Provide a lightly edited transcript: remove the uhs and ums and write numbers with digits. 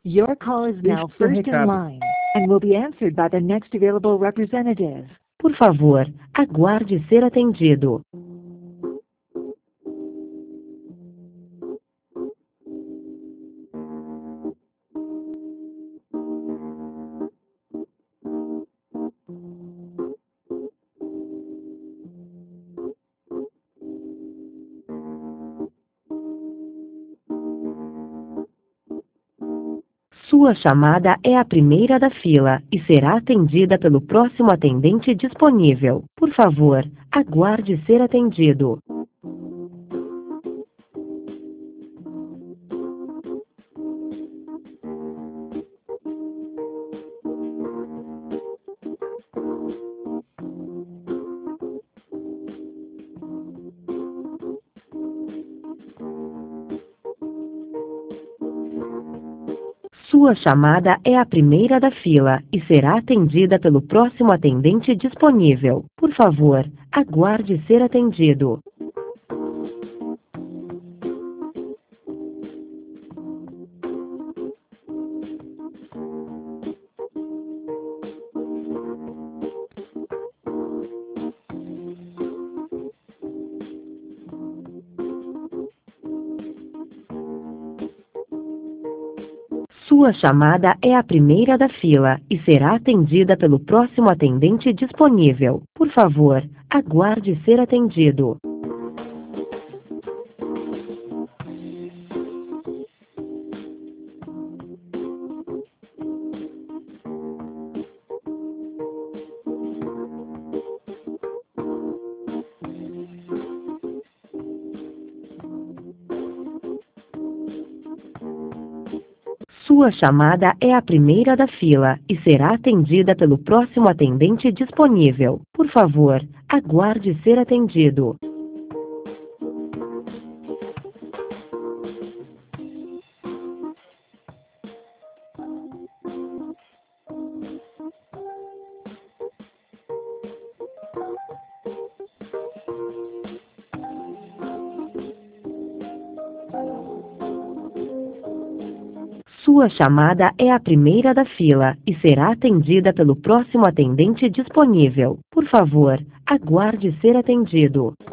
Your call is Deixe now seu first in recado. line and will be answered by the next available representative. Por favor, aguarde ser atendido. Sua chamada é a primeira da fila e será atendida pelo próximo atendente disponível. Por favor, aguarde ser atendido. Sua chamada é a primeira da fila e será atendida pelo próximo atendente disponível. Por favor, aguarde ser atendido. Sua chamada é a primeira da fila e será atendida pelo próximo atendente disponível. Por favor, aguarde ser atendido. Sua chamada é a primeira da fila e será atendida pelo próximo atendente disponível. Por favor, aguarde ser atendido. Sua chamada é a primeira da fila e será atendida pelo próximo atendente disponível. Por favor, aguarde ser atendido.